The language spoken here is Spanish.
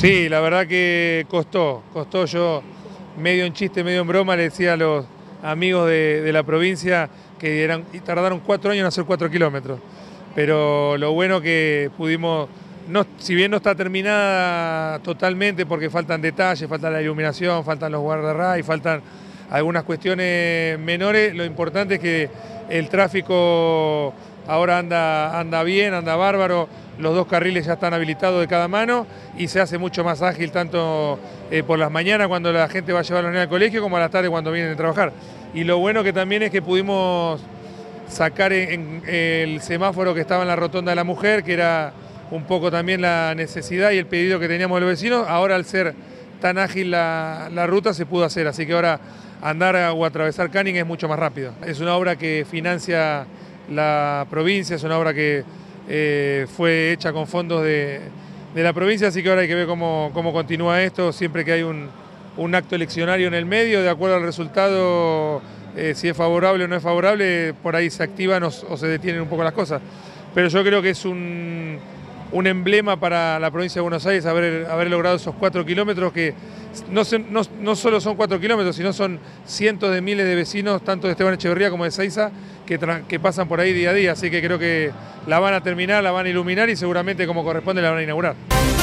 Sí, la verdad que costó, yo medio en chiste, medio en broma le decía a los amigos de la provincia que tardaron 4 años en hacer 4 kilómetros, pero lo bueno que pudimos, no, si bien no está terminada totalmente porque faltan detalles, falta la iluminación, faltan los guardarrayos, faltan algunas cuestiones menores, lo importante es que el tráfico ahora anda bien, anda bárbaro, los 2 carriles ya están habilitados de cada mano y se hace mucho más ágil tanto por las mañanas cuando la gente va a llevar a los niños al colegio como a la tarde cuando vienen a trabajar. Y lo bueno que también es que pudimos sacar en el semáforo que estaba en la rotonda de la mujer, que era un poco también la necesidad y el pedido que teníamos de los vecinos. Ahora al ser tan ágil la ruta se pudo hacer, así que ahora andar o atravesar Canning es mucho más rápido. Es una obra que financia la provincia, es una obra que fue hecha con fondos de la provincia, así que ahora hay que ver cómo continúa esto, siempre que hay un acto eleccionario en el medio, de acuerdo al resultado, si es favorable o no es favorable, por ahí se activan o se detienen un poco las cosas. Pero yo creo que es un emblema para la provincia de Buenos Aires haber logrado esos 4 kilómetros que no solo son 4 kilómetros, sino son cientos de miles de vecinos, tanto de Esteban Echeverría como de Ezeiza, que pasan por ahí día a día, así que creo que la van a terminar, la van a iluminar y seguramente como corresponde la van a inaugurar.